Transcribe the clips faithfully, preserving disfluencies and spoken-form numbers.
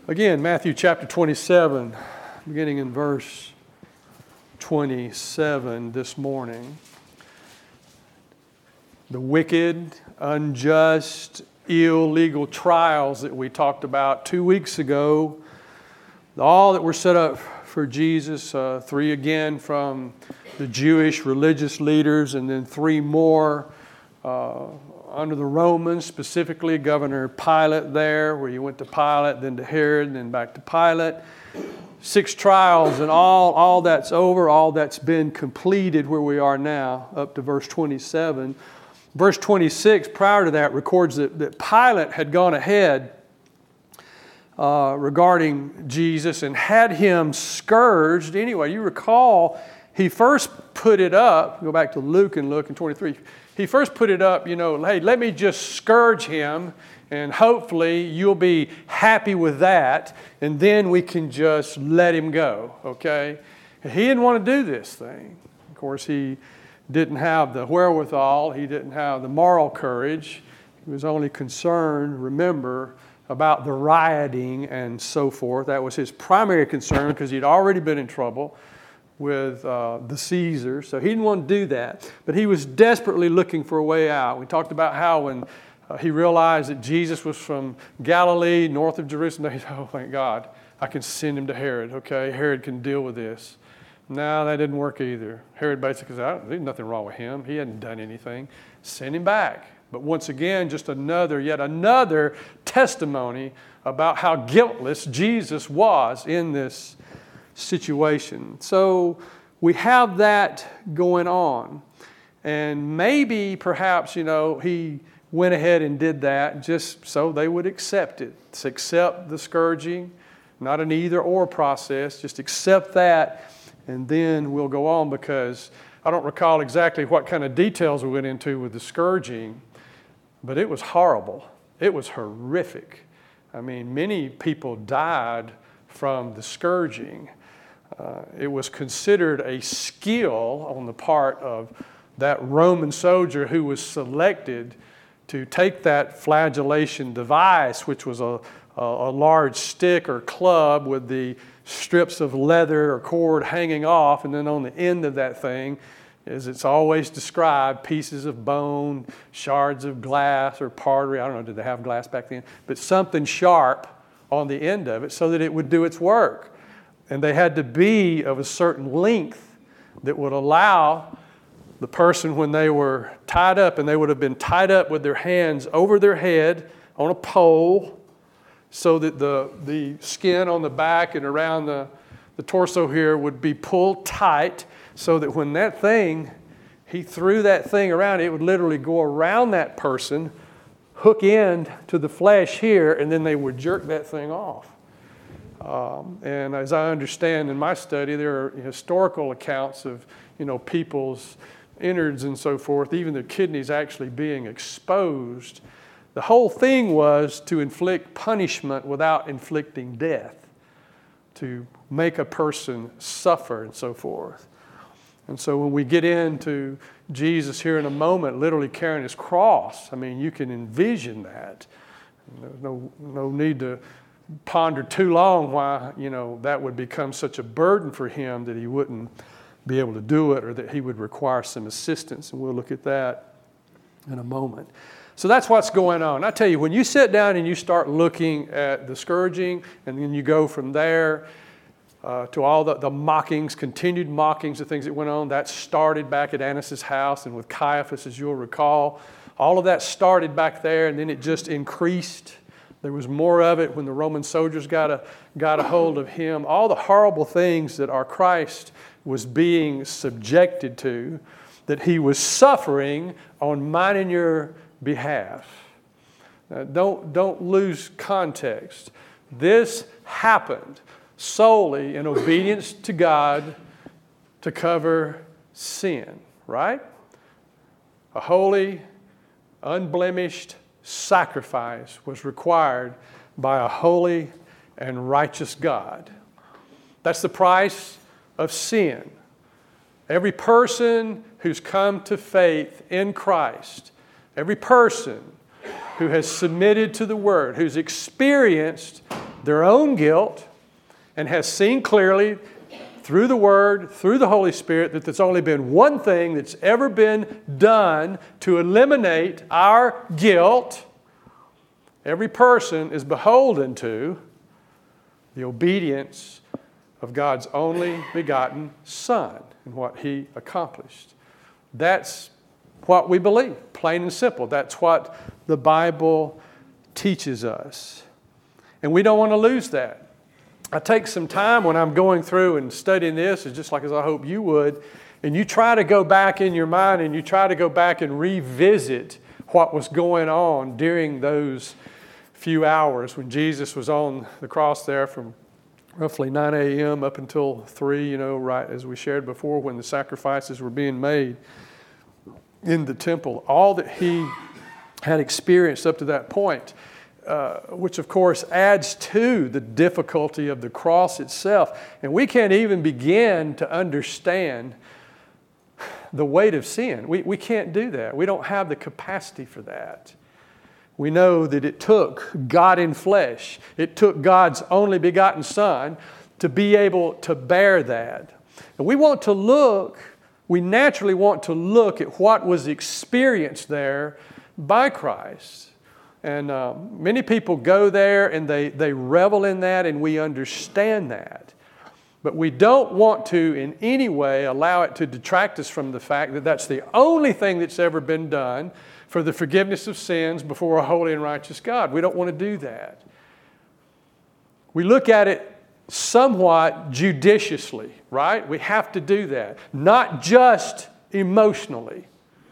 Again, Matthew chapter twenty-seven, beginning in verse twenty-seven this morning. The wicked, unjust, illegal trials that we talked about two weeks ago, all that were set up for Jesus, uh, three again from the Jewish religious leaders, and then three more uh, under the Romans, specifically Governor Pilate there, where you went to Pilate, then to Herod, and then back to Pilate. Six trials, and all, all that's over, all that's been completed where we are now, up to verse twenty-seven. Verse twenty-six, prior to that, records that, that Pilate had gone ahead uh, regarding Jesus and had him scourged. Anyway, you recall, he first put it up, go back to Luke and look in twenty-three, he first put it up, you know, hey, let me just scourge him, and hopefully you'll be happy with that, and then we can just let him go, okay? He didn't want to do this thing. Of course, he didn't have the wherewithal. He didn't have the moral courage. He was only concerned, remember, about the rioting and so forth. That was his primary concern because he'd already been in trouble with uh, the Caesar. So he didn't want to do that. But he was desperately looking for a way out. We talked about how when uh, he realized that Jesus was from Galilee, north of Jerusalem, he said, oh, thank God, I can send him to Herod. Okay, Herod can deal with this. No, that didn't work either. Herod basically said, there's nothing wrong with him. He hadn't done anything. Send him back. But once again, just another, yet another testimony about how guiltless Jesus was in this situation. So we have that going on. And maybe, perhaps, you know, he went ahead and did that just so they would accept it. Just accept the scourging, not an either or process. Just accept that. And then we'll go on, because I don't recall exactly what kind of details we went into with the scourging, but it was horrible. It was horrific. I mean, many people died from the scourging. Uh, it was considered a skill on the part of that Roman soldier who was selected to take that flagellation device, which was a, a, a large stick or club with the strips of leather or cord hanging off, and then on the end of that thing, as it's always described, pieces of bone, shards of glass or pottery. I don't know, did they have glass back then? But something sharp on the end of it so that it would do its work. And they had to be of a certain length that would allow the person, when they were tied up, and they would have been tied up with their hands over their head on a pole, so that the, the skin on the back and around the, the torso here would be pulled tight, so that when that thing, he threw that thing around, it would literally go around that person, hook in to the flesh here, and then they would jerk that thing off. Um, and as I understand in my study, there are historical accounts of, you know, people's innards and so forth, even their kidneys actually being exposed. The whole thing was to inflict punishment without inflicting death, to make a person suffer and so forth. And so when we get into Jesus here in a moment, literally carrying his cross, I mean, you can envision that. There's no, no need to ponder too long why, you know, that would become such a burden for him that he wouldn't be able to do it, or that he would require some assistance. And we'll look at that in a moment. So that's what's going on. I tell you, when you sit down and you start looking at the scourging, and then you go from there uh, to all the, the mockings, continued mockings of things that went on, that started back at Annas' house and with Caiaphas, as you'll recall. All of that started back there, and then it just increased. There was more of it when the Roman soldiers got a, got a hold of him. All the horrible things that our Christ was being subjected to, that he was suffering on mine and your behalf. Now, don't, don't lose context. This happened solely in obedience to God to cover sin, right? A holy, unblemished sacrifice was required by a holy and righteous God. That's the price of sin. Every person who's come to faith in Christ, every person who has submitted to the Word, who's experienced their own guilt and has seen clearly through the Word, through the Holy Spirit, that there's only been one thing that's ever been done to eliminate our guilt. Every person is beholden to the obedience of God's only begotten Son and what He accomplished. That's what we believe, plain and simple. That's what the Bible teaches us. And we don't want to lose that. I take some time when I'm going through and studying this, just like as I hope you would, and you try to go back in your mind and you try to go back and revisit what was going on during those few hours when Jesus was on the cross there from roughly nine a.m. up until three, you know, right as we shared before, when the sacrifices were being made in the temple. All that He had experienced up to that point. Uh, which of course adds to the difficulty of the cross itself. And we can't even begin to understand the weight of sin. We, we can't do that. We don't have the capacity for that. We know that it took God in flesh. It took God's only begotten Son to be able to bear that. And we want to look, we naturally want to look at what was experienced there by Christ. And uh, many people go there and they, they revel in that, and we understand that. But we don't want to in any way allow it to detract us from the fact that that's the only thing that's ever been done for the forgiveness of sins before a holy and righteous God. We don't want to do that. We look at it somewhat judiciously, right? We have to do that. Not just emotionally.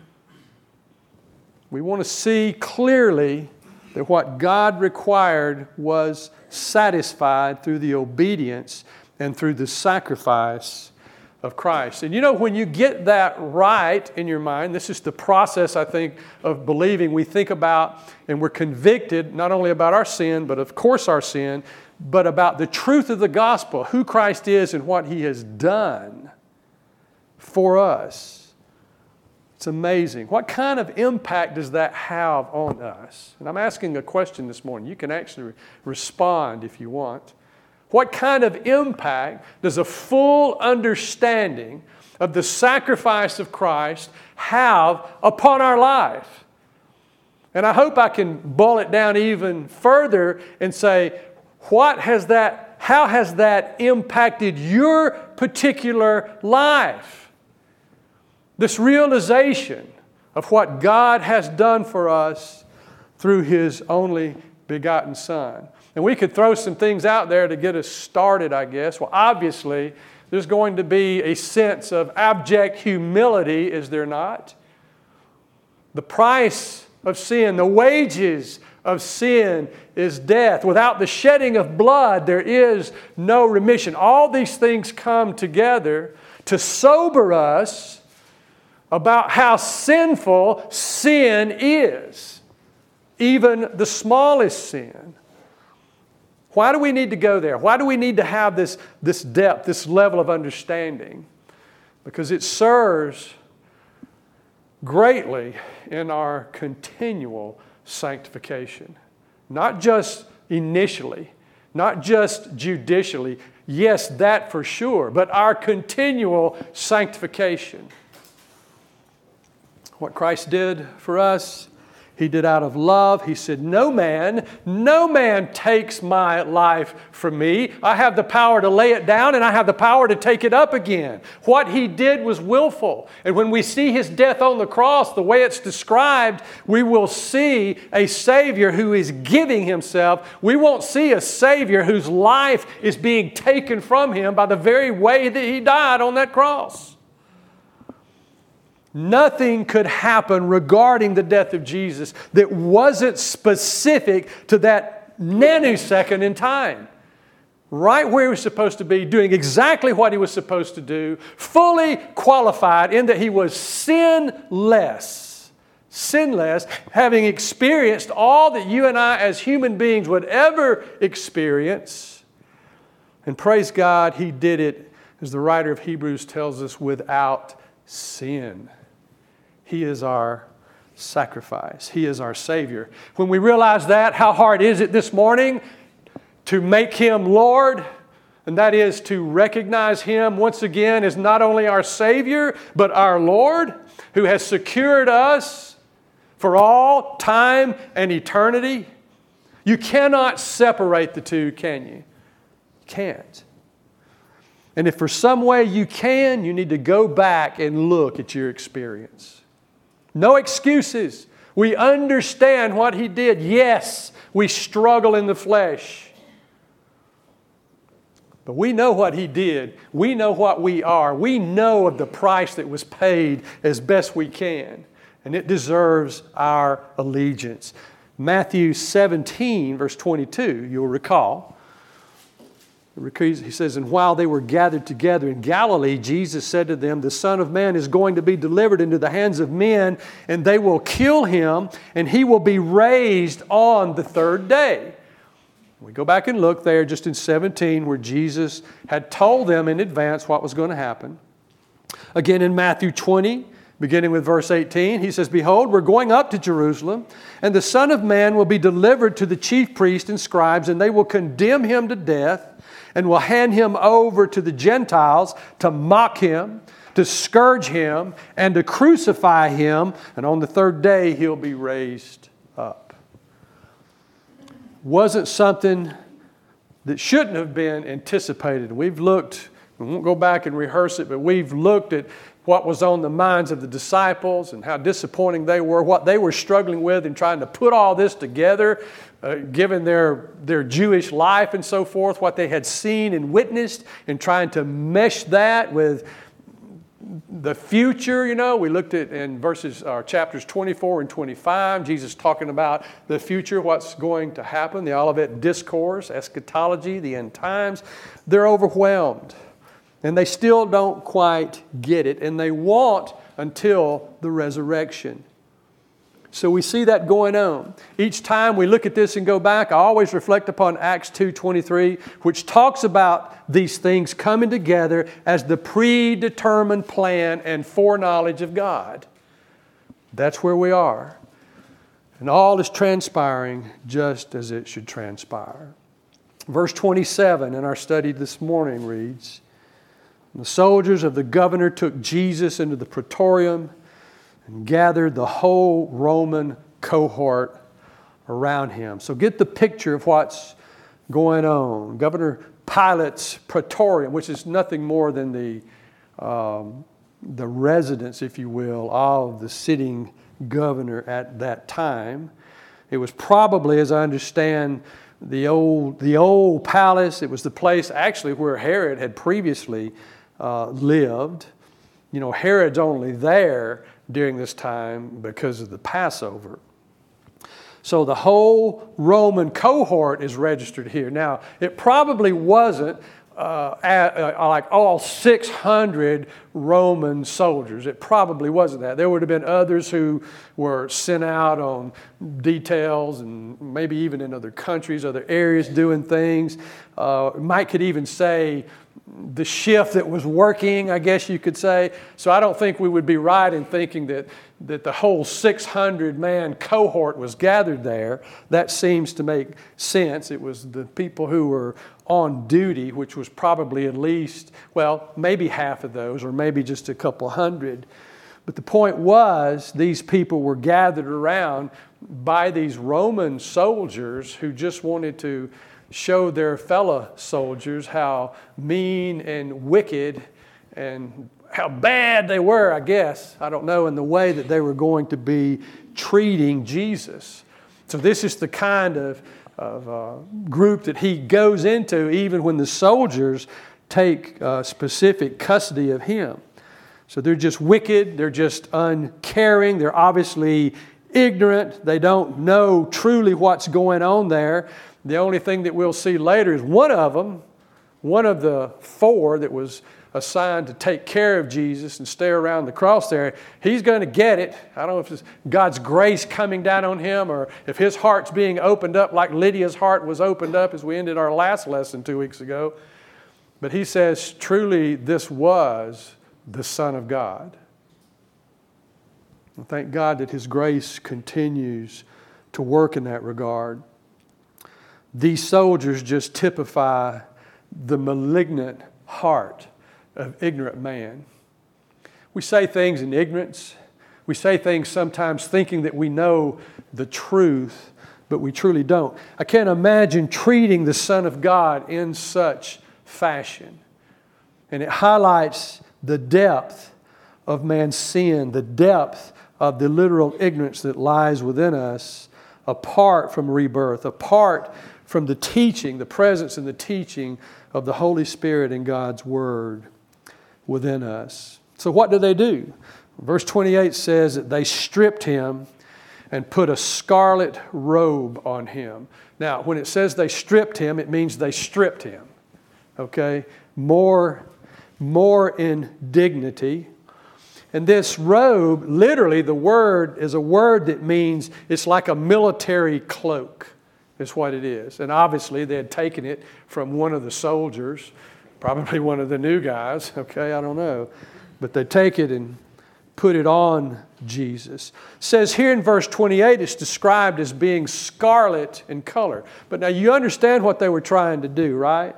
We want to see clearly that what God required was satisfied through the obedience and through the sacrifice of Christ. And you know, when you get that right in your mind, this is the process, I think, of believing. We think about and we're convicted not only about our sin, but of course our sin, but about the truth of the gospel, who Christ is and what He has done for us. It's amazing. What kind of impact does that have on us? And I'm asking a question this morning. You can actually respond if you want. What kind of impact does a full understanding of the sacrifice of Christ have upon our life? And I hope I can boil it down even further and say, what has that, how has that impacted your particular life? This realization of what God has done for us through His only begotten Son. And we could throw some things out there to get us started, I guess. Well, obviously, there's going to be a sense of abject humility, is there not? The price of sin, the wages of sin is death. Without the shedding of blood, there is no remission. All these things come together to sober us about how sinful sin is, even the smallest sin. Why do we need to go there? Why do we need to have this, this depth, this level of understanding? Because it serves greatly in our continual sanctification. Not just initially, not just judicially, yes, that for sure, but our continual sanctification. What Christ did for us, He did out of love. He said, no man, no man takes my life from me. I have the power to lay it down and I have the power to take it up again. What He did was willful. And when we see His death on the cross, the way it's described, we will see a Savior who is giving Himself. We won't see a Savior whose life is being taken from Him by the very way that He died on that cross. Nothing could happen regarding the death of Jesus that wasn't specific to that nanosecond in time. Right where He was supposed to be, doing exactly what He was supposed to do, fully qualified in that He was sinless. Sinless, having experienced all that you and I as human beings would ever experience. And praise God, He did it, as the writer of Hebrews tells us, without sin. He is our sacrifice. He is our Savior. When we realize that, how hard is it this morning to make Him Lord, and that is to recognize Him once again as not only our Savior, but our Lord, who has secured us for all time and eternity. You cannot separate the two, can you? You can't. And if for some way you can, you need to go back and look at your experience. No excuses. We understand what He did. Yes, we struggle in the flesh. But we know what He did. We know what we are. We know of the price that was paid as best we can. And it deserves our allegiance. Matthew seventeen, verse twenty-two, you'll recall. He says, "And while they were gathered together in Galilee, Jesus said to them, 'The Son of Man is going to be delivered into the hands of men, and they will kill Him, and He will be raised on the third day.'" We go back and look there just in seventeen where Jesus had told them in advance what was going to happen. Again in Matthew twenty, beginning with verse eighteen, He says, "Behold, we're going up to Jerusalem, and the Son of Man will be delivered to the chief priests and scribes, and they will condemn Him to death, and will hand Him over to the Gentiles to mock Him, to scourge Him, and to crucify Him, and on the third day He'll be raised up." Wasn't something that shouldn't have been anticipated. We've looked, we won't go back and rehearse it, but we've looked at what was on the minds of the disciples and how disappointing they were, what they were struggling with in trying to put all this together, uh, given their, their Jewish life and so forth, what they had seen and witnessed, and trying to mesh that with the future. You know, we looked at in verses, or chapters twenty-four and twenty-five, Jesus talking about the future, what's going to happen, the Olivet Discourse, eschatology, the end times. They're overwhelmed. And they still don't quite get it. And they want until the resurrection. So we see that going on. Each time we look at this and go back, I always reflect upon Acts two twenty-three, which talks about these things coming together as the predetermined plan and foreknowledge of God. That's where we are. And all is transpiring just as it should transpire. Verse twenty-seven in our study this morning reads, "The soldiers of the governor took Jesus into the praetorium and gathered the whole Roman cohort around Him." So get the picture of what's going on. Governor Pilate's praetorium, which is nothing more than the, um, the residence, if you will, of the sitting governor at that time. It was probably, as I understand, the old, the old palace. It was the place actually where Herod had previously Uh, lived. You know, Herod's only there during this time because of the Passover. So the whole Roman cohort is registered here. Now, it probably wasn't uh, at, uh, like all six hundred Roman soldiers. It probably wasn't that. There would have been others who were sent out on details and maybe even in other countries, other areas doing things. Uh, Mike could even say the shift that was working, I guess you could say. So I don't think we would be right in thinking that, that the whole six hundred man cohort was gathered there. That seems to make sense. It was the people who were on duty, which was probably at least, well, maybe half of those, or maybe just a couple hundred. But the point was, these people were gathered around by these Roman soldiers who just wanted to show their fellow soldiers how mean and wicked and how bad they were, I guess, I don't know, in the way that they were going to be treating Jesus. So this is the kind of, of uh, group that he goes into even when the soldiers take uh, specific custody of him. So they're just wicked, they're just uncaring, they're obviously ignorant, they don't know truly what's going on there. The only thing that we'll see later is one of them, one of the four that was assigned to take care of Jesus and stay around the cross there, he's going to get it. I don't know if it's God's grace coming down on him or if his heart's being opened up like Lydia's heart was opened up as we ended our last lesson two weeks ago. But he says, truly, this was the Son of God. And thank God that His grace continues to work in that regard. these soldiers just typify the malignant heart of ignorant man. We say things in ignorance. We say things sometimes thinking that we know the truth, but we truly don't. I can't imagine treating the Son of God in such fashion. And it highlights the depth of man's sin, the depth of the literal ignorance that lies within us apart from rebirth, apart from the teaching, the presence and the teaching of the Holy Spirit and God's Word within us. So what do they do? Verse twenty-eight says that they stripped him and put a scarlet robe on him. Now, when it says they stripped him, it means they stripped him. Okay? More, more in dignity. And this robe, literally the word is a word that means it's like a military cloak, is what it is. And obviously they had taken it from one of the soldiers, probably one of the new guys, okay, I don't know. But they take it and put it on Jesus. It says here in verse twenty-eight, it's described as being scarlet in color. But now you understand what they were trying to do, right?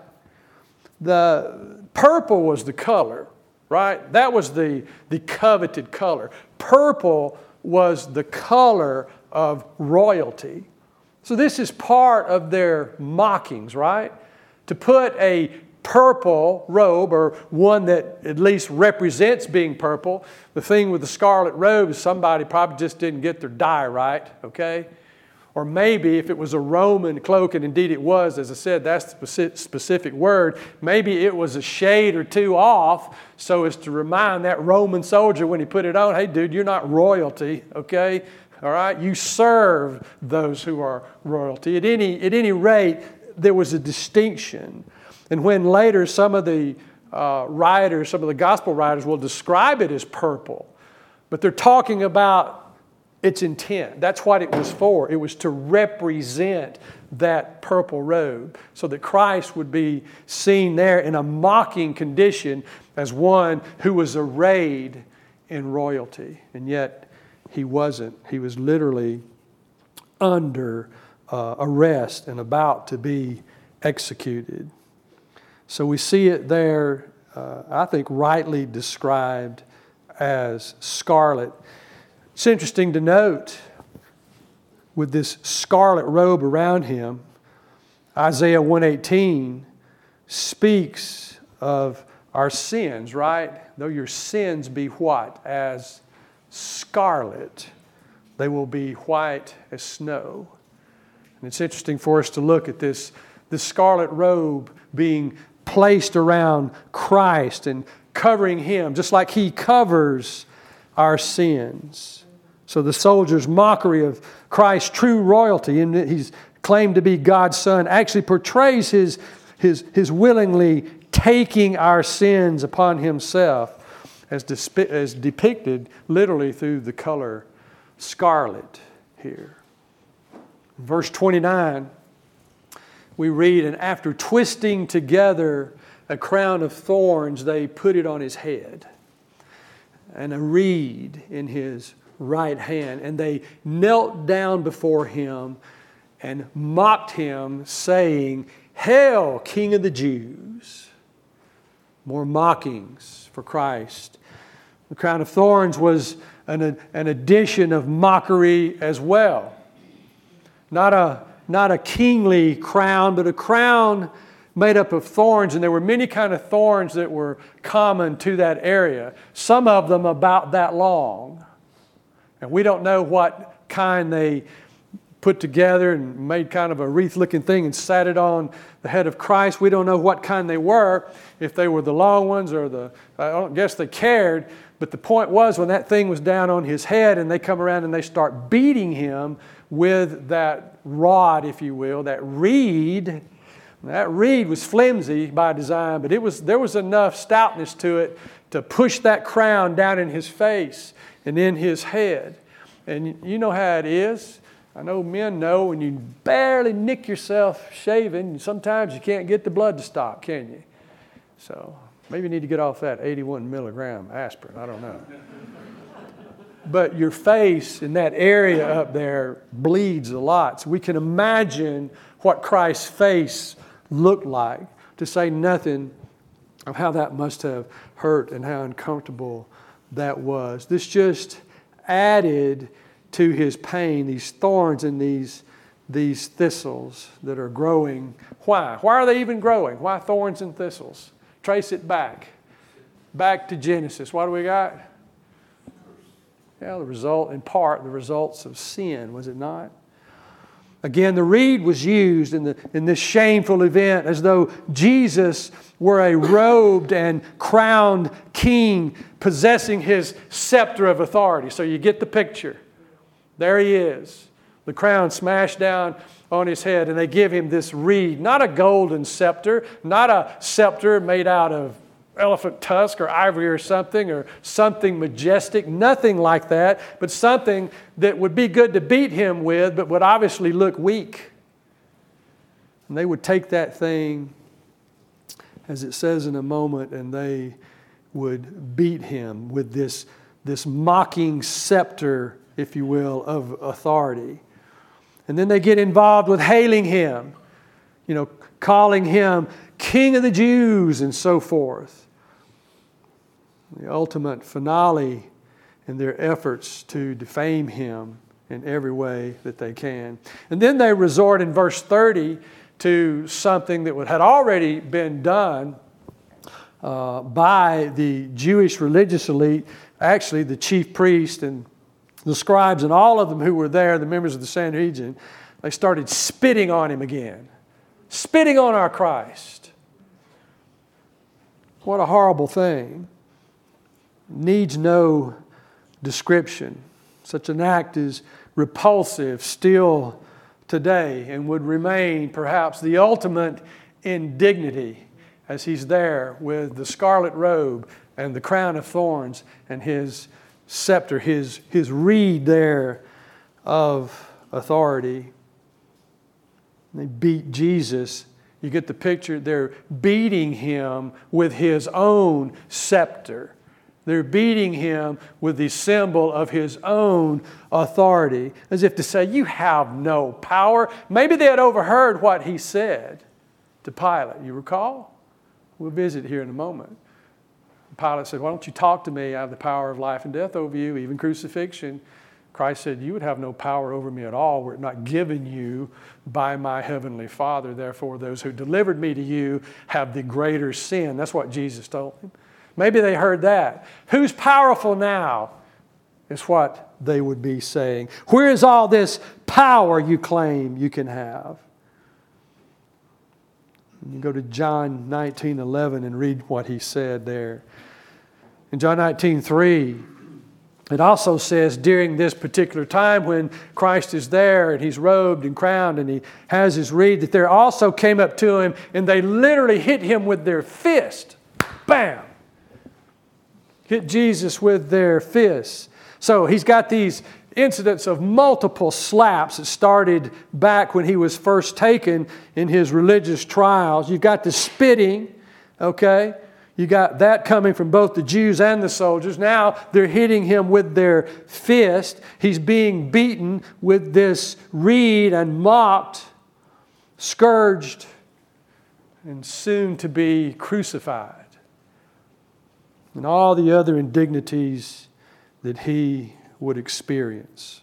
The purple was the color, right? That was the, the coveted color. Purple was the color of royalty. So this is part of their mockings, right? To put a purple robe, or one that at least represents being purple. The thing with the scarlet robe is somebody probably just didn't get their dye right, okay? Or maybe if it was a Roman cloak, and indeed it was, as I said, that's the specific word, maybe it was a shade or two off so as to remind that Roman soldier when he put it on, hey dude, you're not royalty, okay? All right? You serve those who are royalty. At any, at any rate, there was a distinction. And when later some of the uh, writers, some of the gospel writers will describe it as purple, but they're talking about its intent. That's what it was for. It was to represent that purple robe so that Christ would be seen there in a mocking condition as one who was arrayed in royalty. And yet he wasn't. He was literally under uh, arrest and about to be executed. So we see it there, uh, I think, rightly described as scarlet. It's interesting to note, with this scarlet robe around him, Isaiah one eighteen speaks of our sins, right? Though your sins be what? As scarlet, they will be white as snow. And it's interesting for us to look at this, this scarlet robe being placed around Christ and covering him, just like he covers our sins. So the soldier's mockery of Christ's true royalty, and he's claimed to be God's Son, actually portrays his, his, his willingly taking our sins upon himself, as, disp- as depicted literally through the color scarlet here. Verse twenty-nine, we read, and after twisting together a crown of thorns, they put it on his head, and a reed in his right hand. And they knelt down before him and mocked him, saying, Hail, King of the Jews. More mockings for Christ. The crown of thorns was an, an addition of mockery as well. Not a Not a kingly crown, but a crown made up of thorns. And there were many kind of thorns that were common to that area. Some of them about that long. And we don't know what kind they put together and made kind of a wreath-looking thing and sat it on the head of Christ. We don't know what kind they were, if they were the long ones or the, I don't guess they cared. But the point was, when that thing was down on his head and they come around and they start beating him with that rod, if you will, that reed. That reed was flimsy by design, but it was there was enough stoutness to it to push that crown down in his face and in his head. And you know how it is. I know men know when you barely nick yourself shaving, sometimes you can't get the blood to stop, can you? So maybe you need to get off that eighty-one milligram aspirin. I don't know. But your face in that area up there bleeds a lot. So we can imagine what Christ's face looked like, to say nothing of how that must have hurt and how uncomfortable that was. This just added to his pain, these thorns and these, these thistles that are growing. Why? Why are they even growing? Why thorns and thistles? Trace it back. Back to Genesis. What do we got? Yeah, the result, in part, the results of sin, was it not? Again, the reed was used in, the, in this shameful event as though Jesus were a robed and crowned king possessing his scepter of authority. So you get the picture. There he is. The crown smashed down on his head, and they give him this reed. Not a golden scepter, not a scepter made out of elephant tusk or ivory or something, or something majestic, nothing like that, but something that would be good to beat him with, but would obviously look weak. And they would take that thing, as it says in a moment, and they would beat him with this, this mocking scepter, if you will, of authority. And then they get involved with hailing him, you know, calling him King of the Jews and so forth. The ultimate finale in their efforts to defame him in every way that they can. And then they resort in verse thirty to something that had already been done uh, by the Jewish religious elite, actually the chief priest and the scribes and all of them who were there, the members of the Sanhedrin. They started spitting on him again. Spitting on our Christ. What a horrible thing. Needs no description. Such an act is repulsive still today and would remain perhaps the ultimate indignity as he's there with the scarlet robe and the crown of thorns and his scepter, his, his reed there of authority. They beat Jesus. You get the picture. They're beating him with his own scepter. They're beating him with the symbol of his own authority, as if to say, you have no power. Maybe they had overheard what he said to Pilate. You recall? We'll visit here in a moment. Pilate said, why don't you talk to me? I have the power of life and death over you, even crucifixion. Christ said, you would have no power over me at all were it not given you by my heavenly Father. Therefore, those who delivered me to you have the greater sin. That's what Jesus told him. Maybe they heard that. Who's powerful now is what they would be saying. Where is all this power you claim you can have? You go to John nineteen eleven and read what he said there. In John nineteen three, it also says during this particular time when Christ is there and he's robed and crowned and he has his reed, that there also came up to him and they literally hit him with their fist. Bam! Hit Jesus with their fists. So he's got these incidents of multiple slaps that started back when he was first taken in his religious trials. You've got the spitting, okay? You got that coming from both the Jews and the soldiers. Now they're hitting him with their fist. He's being beaten with this reed and mocked, scourged, and soon to be crucified. And all the other indignities that he would experience.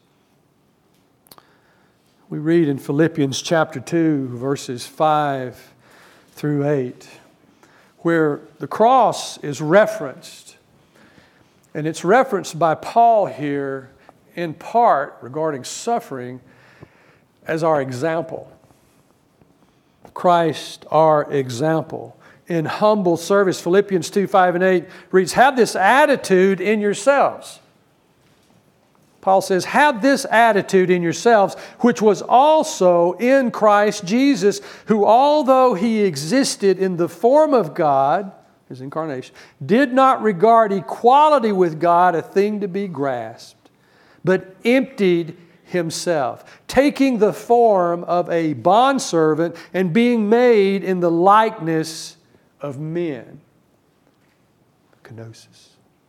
We read in Philippians chapter two, verses five through eight, where the cross is referenced. And it's referenced by Paul here in part regarding suffering as our example. Christ, our example. In humble service, Philippians two, five, and eight reads, have this attitude in yourselves. Paul says, have this attitude in yourselves, which was also in Christ Jesus, who although He existed in the form of God, His incarnation, did not regard equality with God a thing to be grasped, but emptied Himself, taking the form of a bondservant and being made in the likeness of men. Kenosis.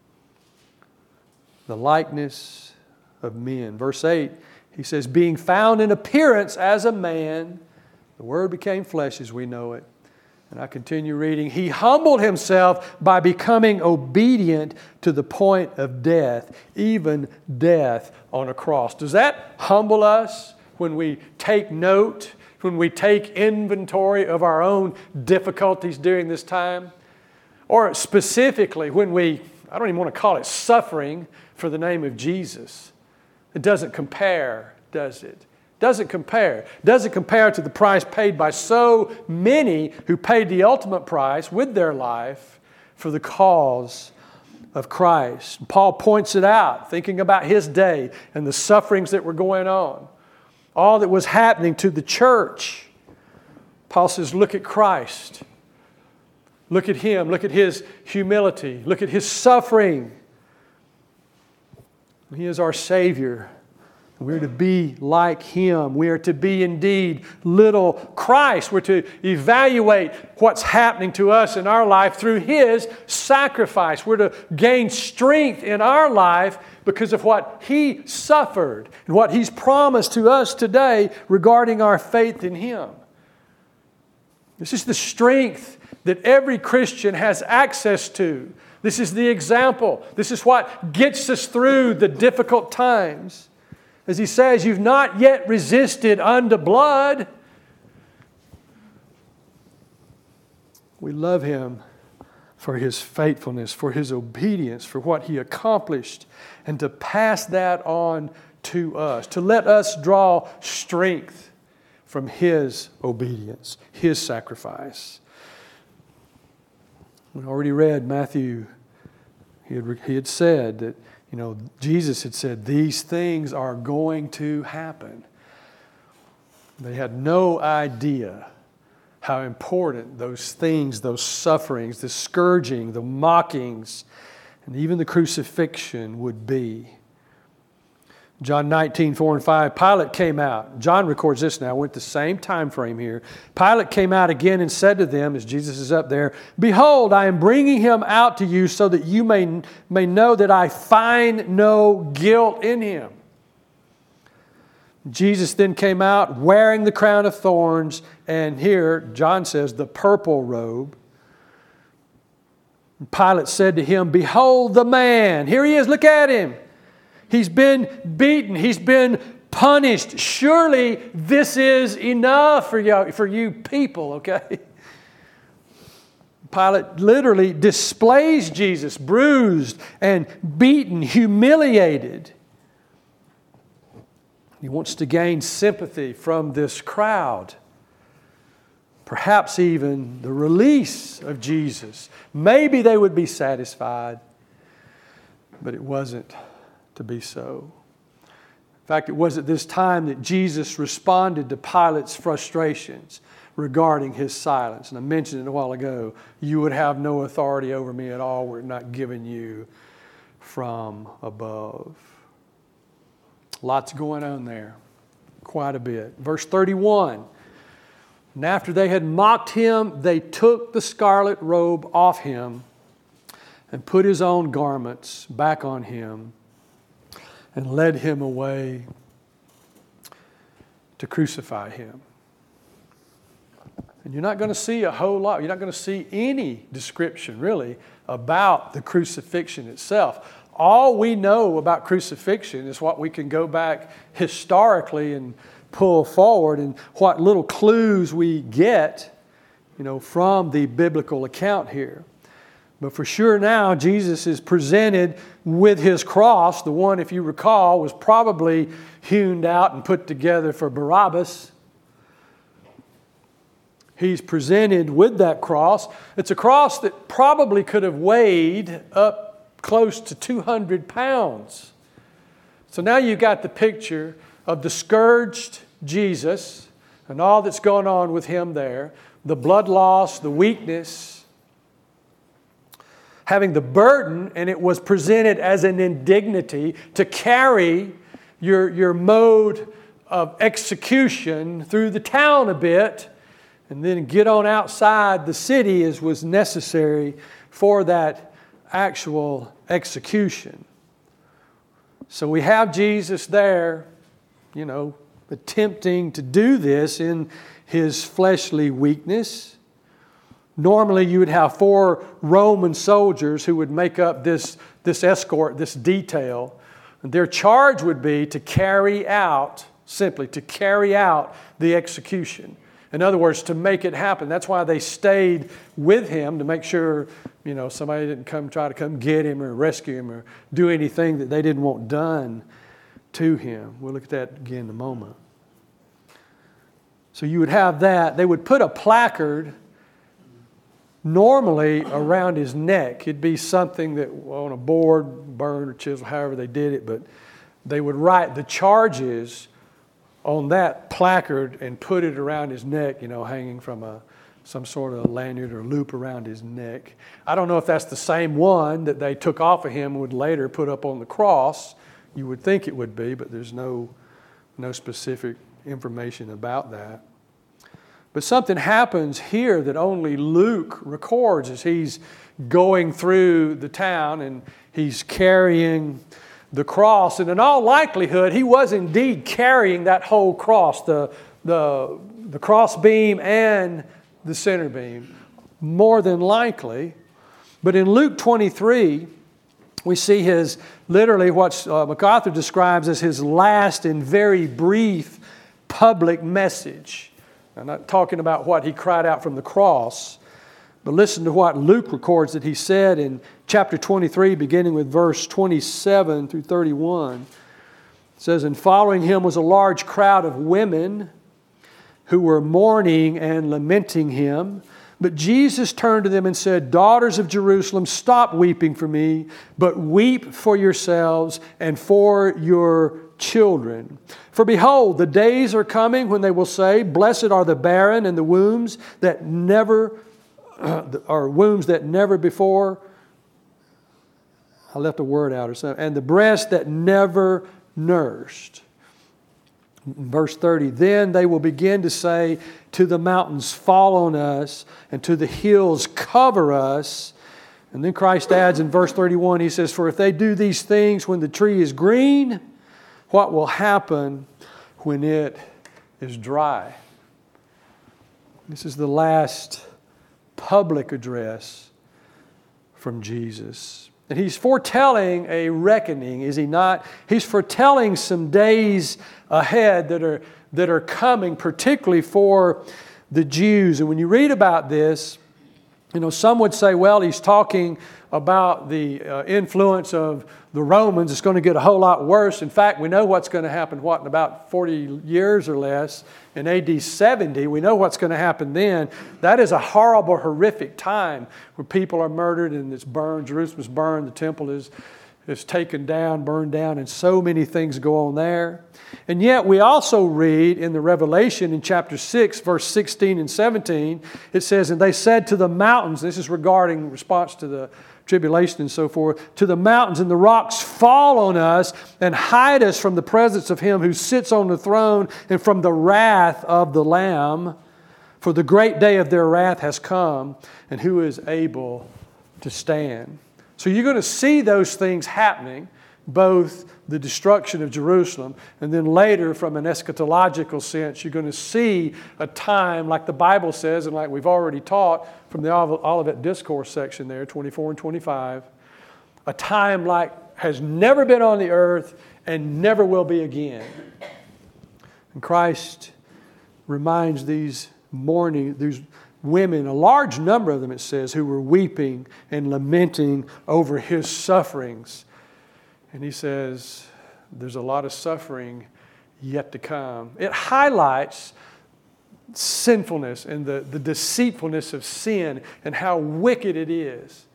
The likeness of men. Verse eight, he says, being found in appearance as a man, The Word became flesh as we know it. And I continue reading. He humbled Himself by becoming obedient to the point of death, even death on a cross. Does that humble us when we take note, when we take inventory of our own difficulties during this time? Or specifically when we, I don't even want to call it suffering for the name of Jesus. It doesn't compare, does it? Doesn't compare. Doesn't compare to the price paid by so many who paid the ultimate price with their life for the cause of Christ. Paul points it out, thinking about his day and the sufferings that were going on. All that was happening to the church. Paul says, look at Christ. Look at Him. Look at His humility. Look at His suffering. He is our Savior. We're to be like Him. We are to be indeed little Christ. We're to evaluate what's happening to us in our life through His sacrifice. We're to gain strength in our life because of what He suffered and what He's promised to us today regarding our faith in Him. This is the strength that every Christian has access to. This is the example. This is what gets us through the difficult times. As he says, you've not yet resisted unto blood. We love Him for His faithfulness, for His obedience, for what He accomplished, and to pass that on to us, to let us draw strength from His obedience, His sacrifice. We already read Matthew. He had, he had said that, you know, Jesus had said, these things are going to happen. They had no idea how important those things, those sufferings, the scourging, the mockings, and even the crucifixion would be. John nineteen, four and five, Pilate came out. John records this now. We're at the same time frame here. Pilate came out again and said to them, as Jesus is up there, behold, I am bringing Him out to you so that you may, may know that I find no guilt in Him. Jesus then came out wearing the crown of thorns, and here, John says, the purple robe. Pilate said to him, behold the man. Here he is, look at him. He's been beaten. He's been punished. Surely this is enough for you, for you people, okay? Pilate literally displays Jesus bruised and beaten, humiliated. He wants to gain sympathy from this crowd. Perhaps even the release of Jesus. Maybe they would be satisfied, but it wasn't to be so. In fact, it was at this time that Jesus responded to Pilate's frustrations regarding his silence. And I mentioned it a while ago. You would have no authority over me at all. We're not giving you from above. Lots going on there. Quite a bit. Verse thirty-one. And after they had mocked Him, they took the scarlet robe off Him and put His own garments back on Him and led Him away to crucify Him. And you're not going to see a whole lot. You're not going to see any description, really, about the crucifixion itself. All we know about crucifixion is what we can go back historically and pull forward, and what little clues we get, you know, from the biblical account here. But for sure now, Jesus is presented with His cross. The one, if you recall, was probably hewn out and put together for Barabbas. He's presented with that cross. It's a cross that probably could have weighed up close to two hundred pounds. So now you've got the picture of the scourged Jesus and all that's going on with Him there. The blood loss, the weakness, having the burden, and it was presented as an indignity to carry your, your mode of execution through the town a bit and then get on outside the city as was necessary for that actual execution. So we have Jesus there, you know, attempting to do this in his fleshly weakness. Normally you would have four Roman soldiers who would make up this, this escort, this detail. And their charge would be to carry out, simply to carry out the execution. In other words, to make it happen. That's why they stayed with him, to make sure, you know, somebody didn't come try to come get him or rescue him or do anything that they didn't want done to him. We'll look at that again in a moment. So you would have that. They would put a placard normally around his neck. It'd be something that on a board, burn or chisel, however they did it, but they would write the charges on that placard and put it around his neck, you know, hanging from a some sort of lanyard or loop around his neck. I don't know if that's the same one that they took off of him and would later put up on the cross. You would think it would be, but there's no, no specific information about that. But something happens here that only Luke records as he's going through the town and he's carrying the cross. And in all likelihood, he was indeed carrying that whole cross, the, the, the cross beam and the center beam, more than likely. But in Luke twenty-three, we see his, literally what uh, MacArthur describes as his last and very brief public message. I'm not talking about what he cried out from the cross, but listen to what Luke records that he said in chapter twenty-three, beginning with verse twenty-seven through thirty-one. It says, "And following him was a large crowd of women who were mourning and lamenting him. But Jesus turned to them and said, 'Daughters of Jerusalem, stop weeping for me, but weep for yourselves and for your children. For behold, the days are coming when they will say, Blessed are the barren and the wombs that never, or wombs that never before,'" I left a word out or something, "and the breasts that never nursed." Verse thirty, "Then they will begin to say to the mountains, fall on us, and to the hills, cover us." And then Christ adds in verse thirty-one, he says, "For if they do these things when the tree is green, what will happen when it is dry?" This is the last public address from Jesus. And he's foretelling a reckoning, is he not? He's foretelling some days ahead that are, that are coming, particularly for the Jews. And when you read about this, you know, some would say, well, he's talking about the uh, influence of the Romans. It's going to get a whole lot worse. In fact, we know what's going to happen, what, in about forty years or less, in A D seventy. We know what's going to happen then. That is a horrible, horrific time where people are murdered and it's burned. Jerusalem's burned. The temple is, is taken down, burned down, and so many things go on there. And yet we also read in the Revelation in chapter six, verse sixteen and seventeen, it says, "And they said to the mountains," this is regarding response to the tribulation and so forth, "to the mountains and the rocks, fall on us and hide us from the presence of him who sits on the throne and from the wrath of the Lamb. For the great day of their wrath has come, and who is able to stand?" So you're going to see those things happening, both the destruction of Jerusalem, and then later, from an eschatological sense, you're going to see a time, like the Bible says, and like we've already taught from the Olivet Discourse section there, twenty-four and twenty-five, a time like has never been on the earth and never will be again. And Christ reminds these mourning, these women, a large number of them, it says, who were weeping and lamenting over his sufferings. And he says, there's a lot of suffering yet to come. It highlights sinfulness and the, the deceitfulness of sin and how wicked it is.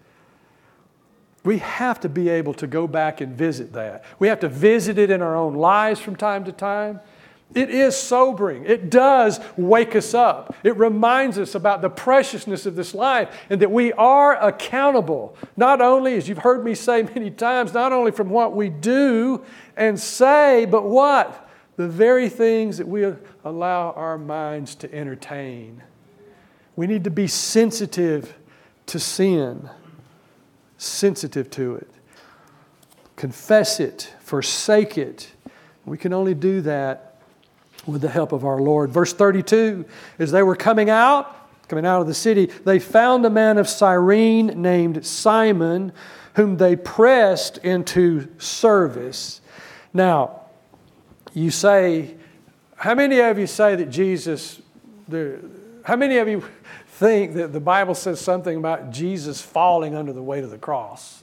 We have to be able to go back and visit that. We have to visit it in our own lives from time to time. It is sobering. It does wake us up. It reminds us about the preciousness of this life and that we are accountable, not only, as you've heard me say many times, not only from what we do and say, but what? The very things that we allow our minds to entertain. We need to be sensitive to sin, sensitive to it. Confess it, forsake it. We can only do that with the help of our Lord. Verse thirty-two, as they were coming out, coming out of the city, they found a man of Cyrene named Simon, whom they pressed into service. Now, you say, how many of you say that Jesus, the, how many of you think that the Bible says something about Jesus falling under the weight of the cross?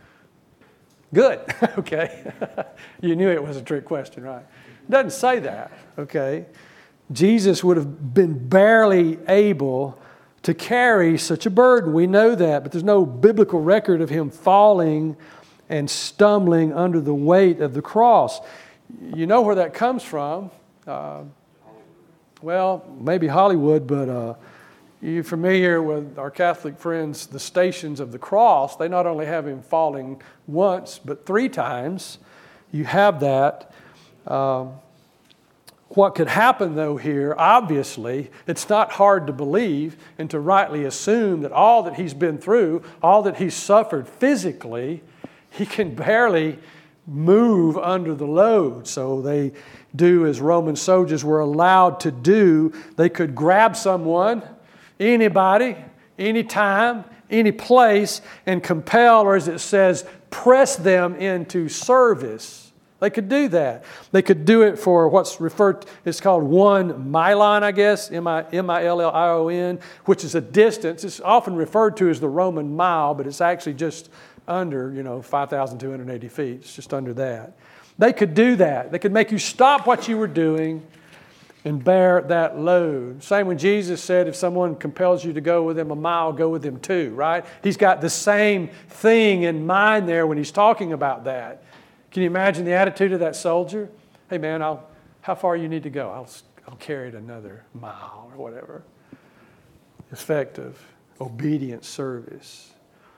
Good, okay. You knew it was a trick question, right? It doesn't say that, okay. Jesus would have been barely able to carry such a burden. We know that, but there's no biblical record of him falling and stumbling under the weight of the cross. You know where that comes from. Uh, well, maybe Hollywood, but uh, you're familiar with our Catholic friends, the Stations of the Cross. They not only have him falling once, but three times. You have that. Um, What could happen, though, here, obviously, it's not hard to believe and to rightly assume that all that he's been through, all that he's suffered physically, he can barely move under the load. So they do as Roman soldiers were allowed to do. They could grab someone, anybody, anytime, any place, and compel, or as it says, press them into service. They could do that. They could do it for what's referred to, it's called one milon, I guess, M I L L I O N, which is a distance. It's often referred to as the Roman mile, but it's actually just under, you know, five thousand two hundred eighty feet. It's just under that. They could do that. They could make you stop what you were doing and bear that load. Same when Jesus said, if someone compels you to go with him a mile, go with him two, right? He's got the same thing in mind there when he's talking about that. Can you imagine the attitude of that soldier? Hey man, I'll, how far you need to go? I'll, I'll carry it another mile or whatever. Effective, obedient service.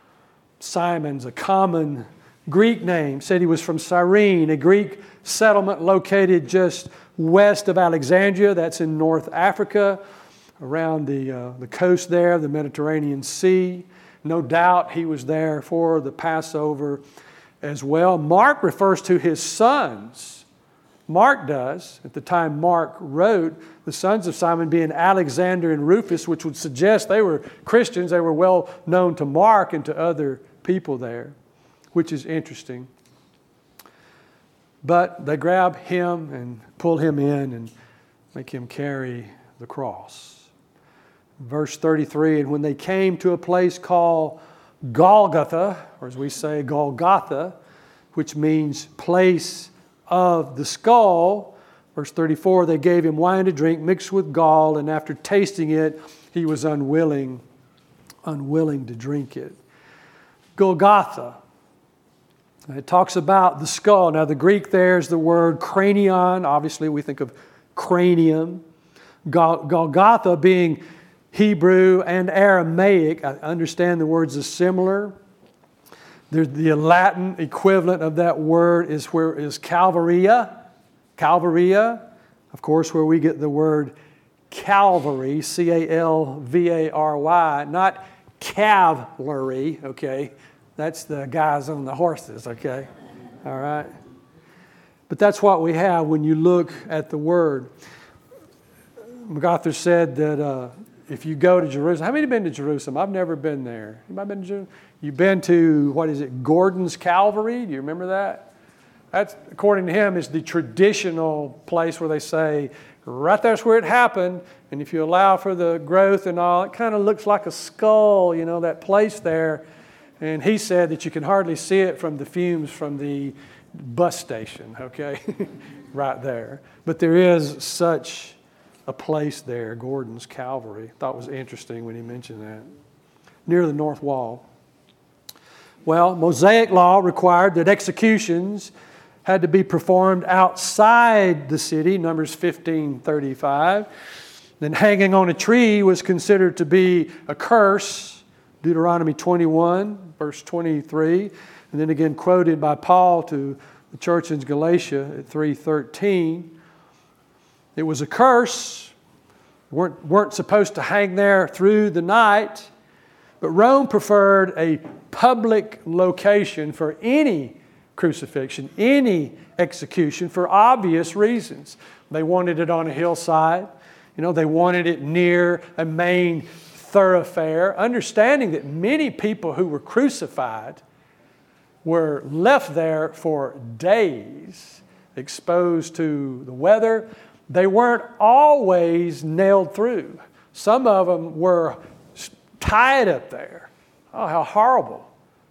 Simon's a common Greek name. Said he was from Cyrene, a Greek settlement located just west of Alexandria. That's in North Africa, around the, uh, the coast there, the Mediterranean Sea. No doubt he was there for the Passover as well. Mark refers to his sons. Mark does. At the time Mark wrote, the sons of Simon being Alexander and Rufus, which would suggest they were Christians. They were well known to Mark and to other people there, which is interesting. But they grab him and pull him in and make him carry the cross. Verse thirty-three, and when they came to a place called Golgotha, or as we say, Golgotha, which means place of the skull. Verse thirty-four, they gave him wine to drink mixed with gall, and after tasting it, he was unwilling, unwilling to drink it. Golgotha. It talks about the skull. Now the Greek there is the word cranion. Obviously we think of cranium. Gol- Golgotha being Hebrew and Aramaic. I understand the words are similar. There's the Latin equivalent of that word is where is Calvaria. Calvaria, of course, where we get the word Calvary, C A L V A R Y, not cavalry, okay? That's the guys on the horses, okay? All right? But that's what we have when you look at the word. MacArthur said that uh, if you go to Jerusalem, how many have been to Jerusalem? I've never been there. Anybody been to Jerusalem? You've been to, what is it, Gordon's Calvary? Do you remember that? That's, according to him, is the traditional place where they say, right there's where it happened. And if you allow for the growth and all, it kind of looks like a skull, you know, that place there. And he said that you can hardly see it from the fumes from the bus station, okay, right there. But there is such a place there, Gordon's Calvary. I thought it was interesting when he mentioned that. Near the north wall. Well, Mosaic law required that executions had to be performed outside the city, Numbers fifteen thirty-five. Then hanging on a tree was considered to be a curse, Deuteronomy twenty-one, verse twenty-three. And then again quoted by Paul to the church in Galatia at three thirteen. It was a curse. Weren't, weren't supposed to hang there through the night. But Rome preferred a public location for any crucifixion, any execution, for obvious reasons. They wanted it on a hillside. You know, they wanted it near a main thoroughfare, understanding that many people who were crucified were left there for days, exposed to the weather. They weren't always nailed through. Some of them were tied up there. Oh, how horrible.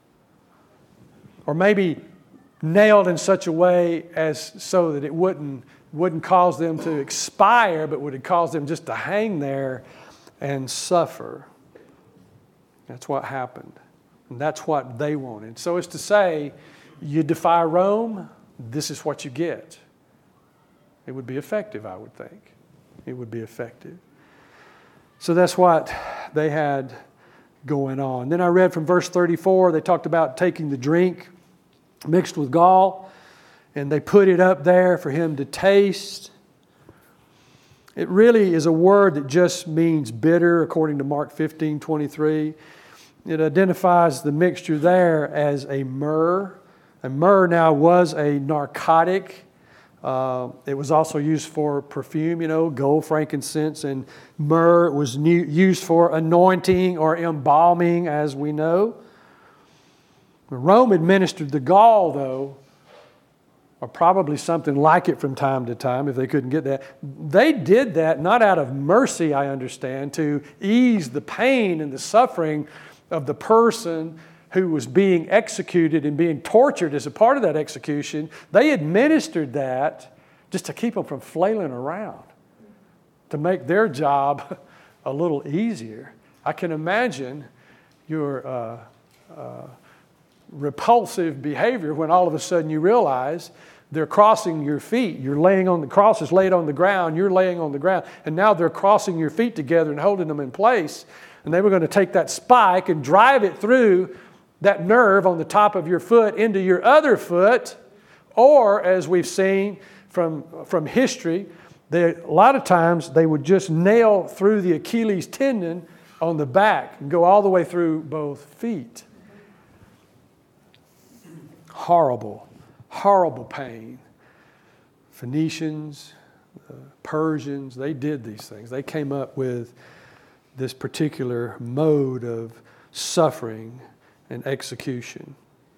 Or maybe nailed in such a way as so that it wouldn't, wouldn't cause them to expire, but would cause them just to hang there and suffer. That's what happened. And that's what they wanted. So as to say, you defy Rome, this is what you get. It would be effective, I would think. It would be effective. So that's what they had going on. Then I read from verse thirty-four, they talked about taking the drink mixed with gall, and they put it up there for him to taste. It really is a word that just means bitter, according to Mark fifteen twenty-three. It identifies the mixture there as a myrrh. And myrrh now was a narcotic. Uh, it was also used for perfume, you know, gold, frankincense, and myrrh was new, used for anointing or embalming, as we know. Rome administered the gall, though, or probably something like it from time to time if they couldn't get that. They did that not out of mercy, I understand, to ease the pain and the suffering of the person who was being executed and being tortured as a part of that execution. They administered that just to keep them from flailing around, to make their job a little easier. I can imagine your uh, uh, repulsive behavior when all of a sudden you realize they're crossing your feet. You're laying on the cross is laid on the ground. You're laying on the ground. And now they're crossing your feet together and holding them in place. And they were going to take that spike and drive it through that nerve on the top of your foot into your other foot. Or, as we've seen from, from history, they, a lot of times they would just nail through the Achilles tendon on the back and go all the way through both feet. Horrible, horrible pain. Phoenicians, uh, Persians, they did these things. They came up with this particular mode of suffering and execution.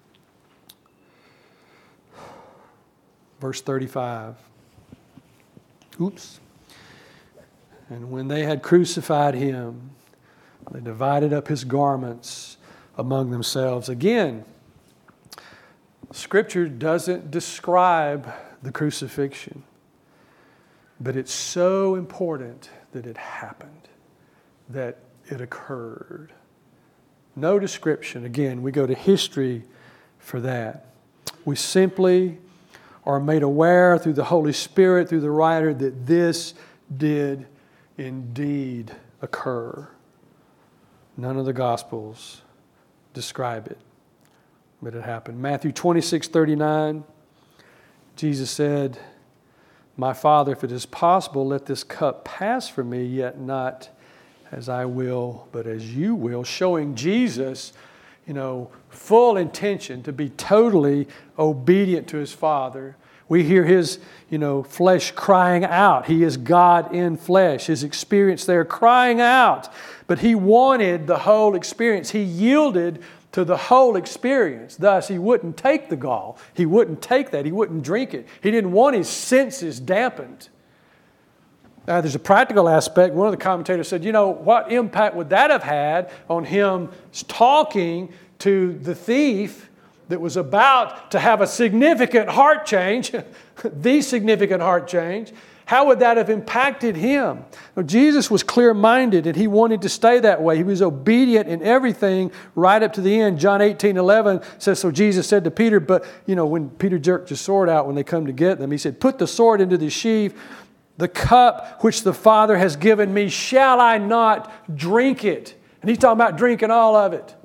Verse thirty-five. Oops. And when they had crucified him, they divided up his garments among themselves. Again, Scripture doesn't describe the crucifixion, but it's so important that it happened, that it occurred. No description. Again, we go to history for that. We simply are made aware through the Holy Spirit, through the writer, that this did indeed occur. None of the Gospels describe it, but it happened. Matthew twenty-six thirty-nine, Jesus said, "My Father, if it is possible, let this cup pass from me, yet not as I will, but as you will," showing Jesus, you know, full intention to be totally obedient to his Father. We hear his, you know, flesh crying out. He is God in flesh. His experience there crying out. But he wanted the whole experience. He yielded to the whole experience. Thus, he wouldn't take the gall. He wouldn't take that. He wouldn't drink it. He didn't want his senses dampened. Now, there's a practical aspect. One of the commentators said, you know, what impact would that have had on him talking to the thief that was about to have a significant heart change, the significant heart change? How would that have impacted him? Well, Jesus was clear-minded and he wanted to stay that way. He was obedient in everything right up to the end. John eighteen eleven says, so Jesus said to Peter, but, you know, when Peter jerked his sword out when they come to get them, he said, put the sword into the sheath. The cup which the Father has given me, shall I not drink it? And he's talking about drinking all of it.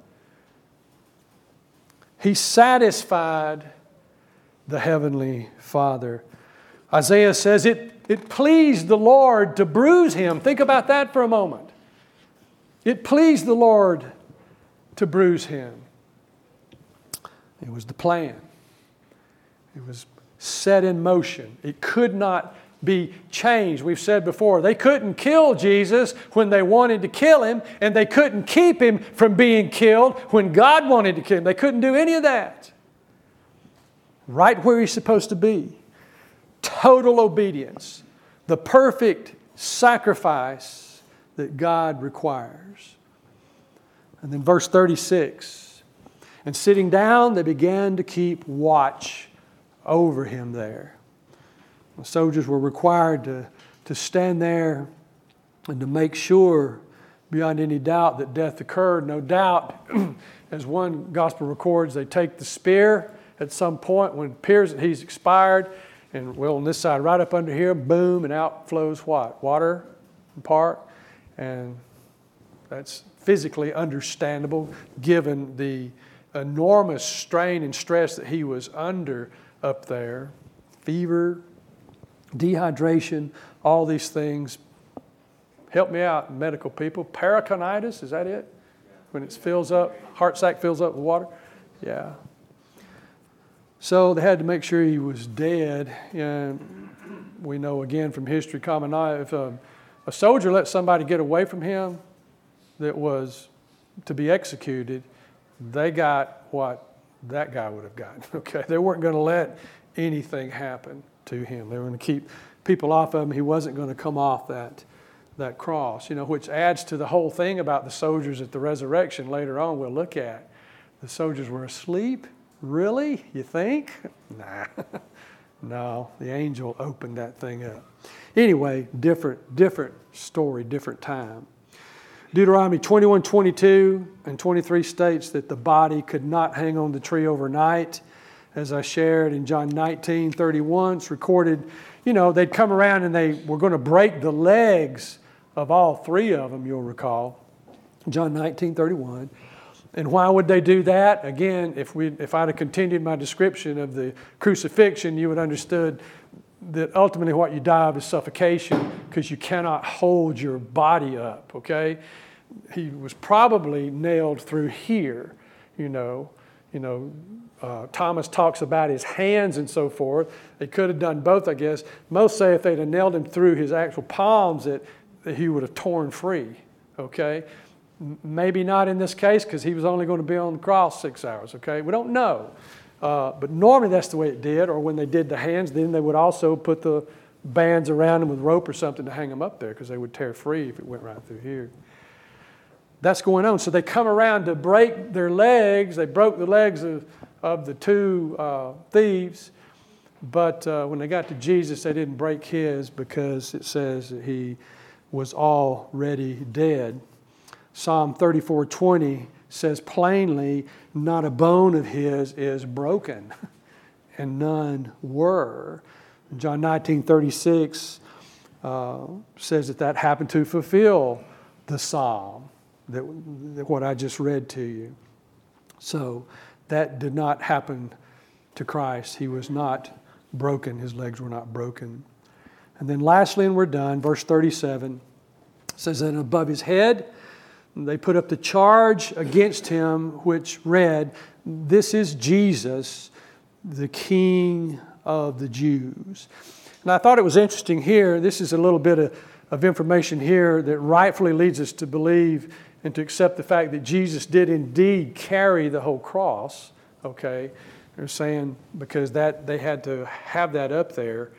He satisfied the Heavenly Father. Isaiah says it, it pleased the Lord to bruise him. Think about that for a moment. It pleased the Lord to bruise him. It was the plan. It was set in motion. It could not be changed. We've said before, they couldn't kill Jesus when they wanted to kill him, and they couldn't keep him from being killed when God wanted to kill him. They couldn't do any of that. Right where he's supposed to be. Total obedience. The perfect sacrifice that God requires. And then verse thirty-six. And sitting down, they began to keep watch over him there. The soldiers were required to, to stand there and to make sure beyond any doubt that death occurred. No doubt, as one gospel records, they take the spear at some point when it appears that he's expired. And well, on this side, right up under here, boom, and out flows what? Water in part. And that's physically understandable given the enormous strain and stress that he was under up there. Fever, dehydration, all these things. Help me out, medical people. Peritonitis, is that it? When it fills up, heart sac fills up with water? Yeah. So they had to make sure he was dead. And we know again from history, common knowledge, if a, a soldier let somebody get away from him that was to be executed, they got what that guy would have gotten. Okay, they weren't going to let anything happen to him. They were going to keep people off of him. He wasn't going to come off that, that cross, you know, which adds to the whole thing about the soldiers at the resurrection later on we'll look at. The soldiers were asleep? Really? You think? Nah. No, the angel opened that thing up. Anyway, different, different story, different time. Deuteronomy twenty-one, twenty-two and twenty-three states that the body could not hang on the tree overnight. As I shared in John nineteen, thirty-one, it's recorded, you know, they'd come around and they were going to break the legs of all three of them, you'll recall. John nineteen, thirty-one. And why would they do that? Again, if we, if I'd have continued my description of the crucifixion, you would have understood that ultimately what you die of is suffocation because you cannot hold your body up, okay? He was probably nailed through here, you know. You know, uh, Thomas talks about his hands and so forth. They could have done both, I guess. Most say if they'd have nailed him through his actual palms, that, that he would have torn free, okay? Maybe not in this case because he was only going to be on the cross six hours, okay? We don't know. Uh, but normally that's the way it did, or when they did the hands, then they would also put the bands around them with rope or something to hang them up there because they would tear free if it went right through here. That's going on. So they come around to break their legs. They broke the legs of, of the two uh, thieves, but uh, when they got to Jesus, they didn't break his because it says that he was already dead. Psalm thirty-four twenty says plainly, not a bone of his is broken, and none were. John nineteen thirty-six uh, says that that happened to fulfill the psalm, that, that what I just read to you. So that did not happen to Christ. He was not broken. His legs were not broken. And then lastly, and we're done, verse thirty-seven says that above his head, they put up the charge against him, which read, "This is Jesus, the King of the Jews." And I thought it was interesting here. This is a little bit of, of information here that rightfully leads us to believe and to accept the fact that Jesus did indeed carry the whole cross. Okay, they're saying because that they had to have that up there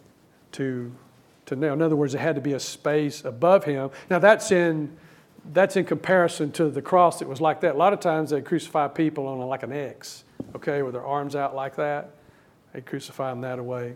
to to nail. In other words, there had to be a space above him. Now that's in. That's in comparison to the cross that was like that. A lot of times they crucify people on like an X, okay, with their arms out like that. They crucify them that way.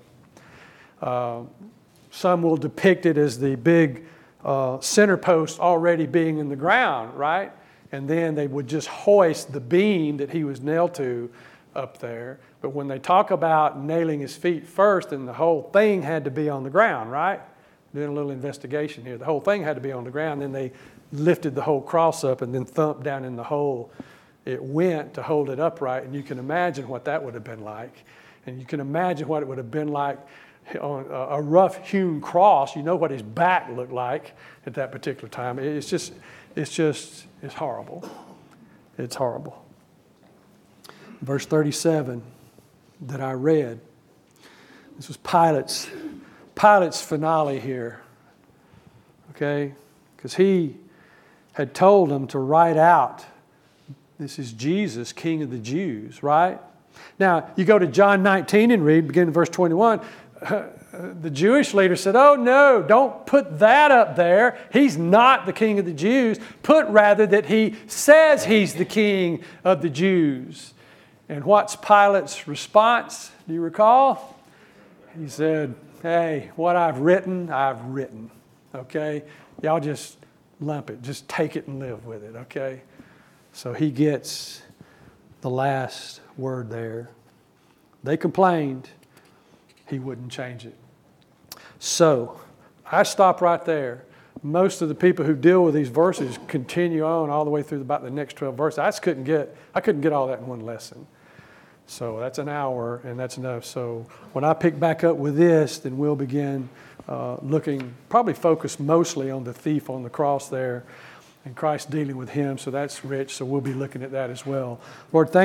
Uh, some will depict it as the big uh, center post already being in the ground, right? And then they would just hoist the beam that he was nailed to up there. But when they talk about nailing his feet first, then the whole thing had to be on the ground, right? Doing a little investigation here. The whole thing had to be on the ground. Then they lifted the whole cross up and then thumped down in the hole it went to hold it upright. And you can imagine what that would have been like. And you can imagine what it would have been like on a rough hewn cross. You know what his back looked like at that particular time. It's just, it's just, it's horrible. It's horrible. Verse thirty-seven that I read This was Pilate's, Pilate's finale here. Okay? Because he had told them to write out, this is Jesus, King of the Jews, right? Now, you go to John nineteen and read, beginning in verse twenty-one. Uh, the Jewish leader said, oh no, don't put that up there. He's not the King of the Jews. Put rather that he says he's the King of the Jews. And what's Pilate's response? Do you recall? He said, hey, what I've written, I've written. Okay? Y'all just lump it. Just take it and live with it. Okay? So he gets the last word there. They complained. He wouldn't change it. So, I stop right there. Most of the people who deal with these verses continue on all the way through about the next twelve verses. I just couldn't get, I couldn't get all that in one lesson. So that's an hour, and that's enough. So when I pick back up with this, then we'll begin uh, looking, probably focus mostly on the thief on the cross there, and Christ dealing with him. So that's rich. So we'll be looking at that as well. Lord, thank